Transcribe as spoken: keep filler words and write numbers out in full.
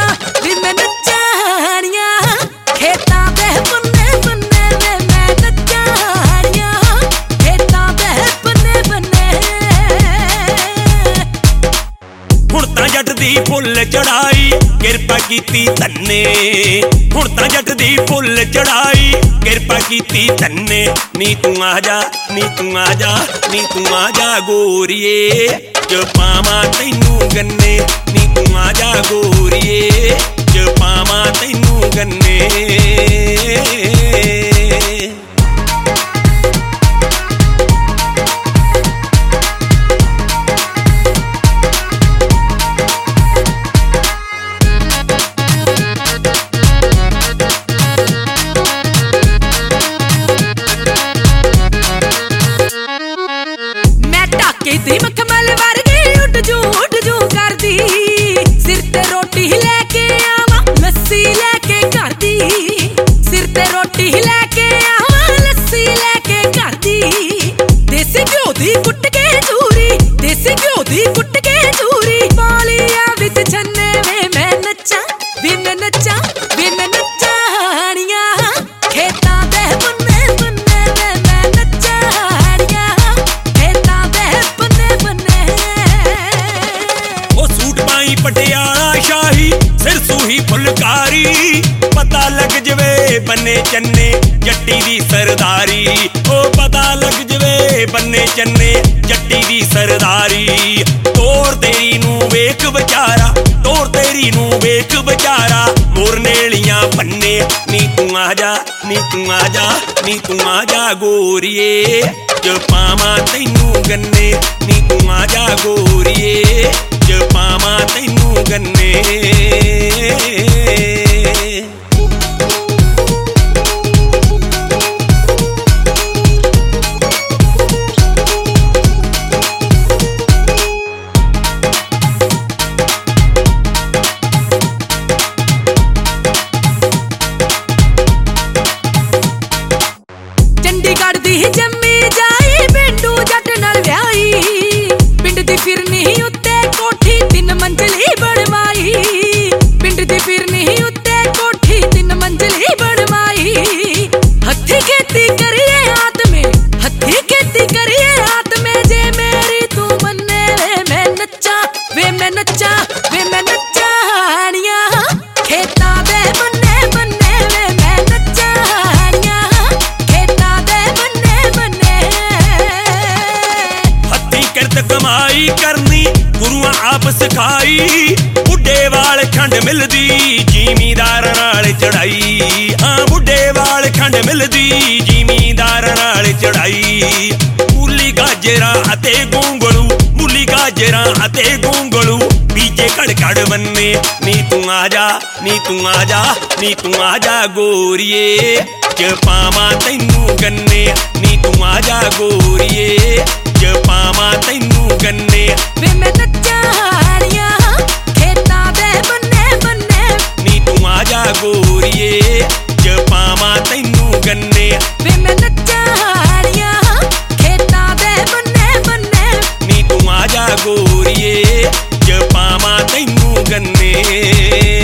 We मैं नचाणिया खेतां दे बन्ने बन्ने वे मैं नचाणिया खेतां दे बन्ने बन्ने हुण तां जट दी फुल चढ़ाई किरपा कीती धन्ने हुण तां जट दी फुल चढ़ाई किरपा कीती धन्ने नी तू आजा नी तू आजा नी तू आजा गोरिए च पावां तैनू गन्ने नी तू आजा गोरिए च पावां तैनू गन्ने दी मखमल वर्गी उठ जू उठ जू करदी सिर ते रोटी लेके आवा लस्सी लेके करदी सिर ते रोटी लेके आवा लस्सी लेके करदी देसी घ्यो दी कुट के चूरी देसी घ्यो दी कुट के चूरी पालिया विच छन्ने वे मैं नच्चा वे मैं नच्चा वे मैं नचाणिया खेतां दे बन्ने बन्ने वे मैं नचाणिया खेतां दे पटियाला शाही सिर सूही फुलकारी पता लग जवे बन्ने चन्ने जट्टी दी सरदारी ओ पता लग जवे बन्ने चन्ने जट्टी दी सरदारी तोर तेरी नू वेख बेचारा तोर तेरी नू वेख बेचारा मोर नेलियां बन्ने नी तू आजा नी तू आजा नी तू आजा गोरिए च पावां तैनू गन्ने नी तू आजा गोरिए च पावां तैनू गन्ने चंडीगढ़ दी जम्मी जाई पिंडू जट नाल व्याही पिंड दी फिरनी उत्ते कोठी तीन मंजिली बनवाई पिंड दी फिरनी उत्ते कोठी तीन मंजिली बनवाई हथी खेती करिए हाथ में हथी खेती करिए हाथ में जे मेरी तू मन्ने वे मैं नच्चा वे मैं नच्चा वे मैं नचाणिया खेतां दे बन्ने बन्ने वे मैं नचाणिया खेतां दे बन्ने बन्ने हथी करत कमाई करनी गुरुआ आप सिखाई बुढ़े वाल खंड मिलदी जिमीदार नाल चढ़ाई हाँ बुढ़े वाल खंड मिलदी जिमीदार नाल चढ़ाई मूली गाजरा अते गोंगलू मूली गाजरा अते गोंगलू बीजे कड़ कड़ बन्ने नी तू आजा नी तू आजा नी तू आजा गोरिए च पावां तैनू गन्ने नी तू आजा गोरिए च पावां तैनू गन्ने वे मैं नचाणिया खेतां दे बन्ने बन्ने नी तू आजा गोरिए च पावां तैनू गन्ने वे मैं नचाणिया खेतां दे बन्ने बन्ने नी तू आजा गोरिए च पावां तैनू गन्ने।